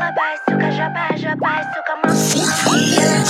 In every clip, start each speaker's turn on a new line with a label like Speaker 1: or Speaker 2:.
Speaker 1: хлопай, сука, жопай, жопай, сука, мами, делай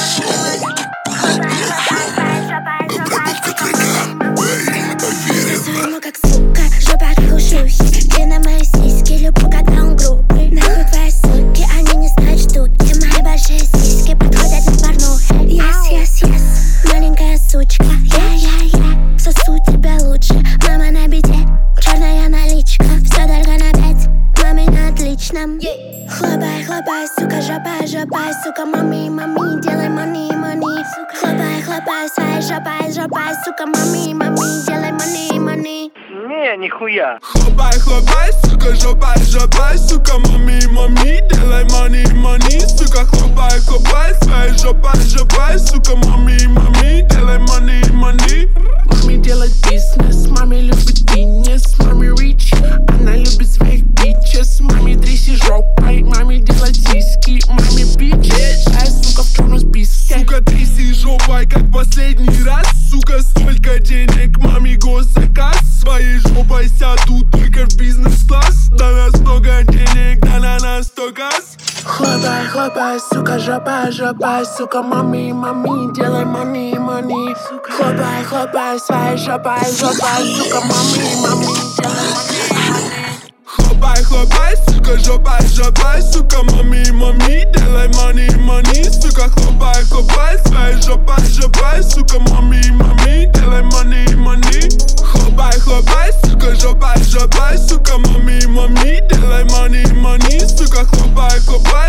Speaker 1: как сука, жопа как у шлюхи. Длина моей сиськи, люблю, когда он грубый. Нахуй твои суки, они не знают штуки. Мои большие сиськи подходят на порнухе. Yes, yes, yes, маленькая сучка. Я сосу тебя лучше. Мама на беде, черная наличка. Все только на 5, маме на отличном. Хлопай, хлопай, сука, жопай, жопай, сука, мами, мами, делай мани, мани. Хлопай, хлопай, своей жопай, жопай, сука, мами, мами, делай мани, мани.
Speaker 2: Не, нихуя.
Speaker 3: Хлопай, хлопай, сука, жопай, жопай, сука, мами, мами, делай мани, мани. Сука, хлопай, хлопай, своей жопай, жопай, сука, мами, мами, делай мани, мани.
Speaker 4: Маме делает бизнес, маме любит фитнес, маме рич, она любит своих бичес. Маме тряси жопой, маме делает сиськи, маме бичес. А сука в черном списке.
Speaker 3: Сука, тряси жопой, как последний раз. Сука, столько денег, маме госзаказ. Своей жопой сяду только в бизнес-класс. На нас много денег, да на нас то газ.
Speaker 4: Хлопай, хлопай, сука, жопай, жопай, сука, мами, мами, делай мани, мани. Хлопай, хлопай, своей жопай, жопай, сука, мами, мами, делай мани, мани.
Speaker 3: Хлопай, хлопай, сука, жопай, жопай, сука, мами, мами, делай мани, мани. Сука, хлопай, хлопай, своей жопай, жопай, сука, мами, мами, делай мани, мани. Хлопай, хлопай, сука, жопай, жопай, сука, мами, мами, делай мани, мани. Сука, хлопай, хлопай.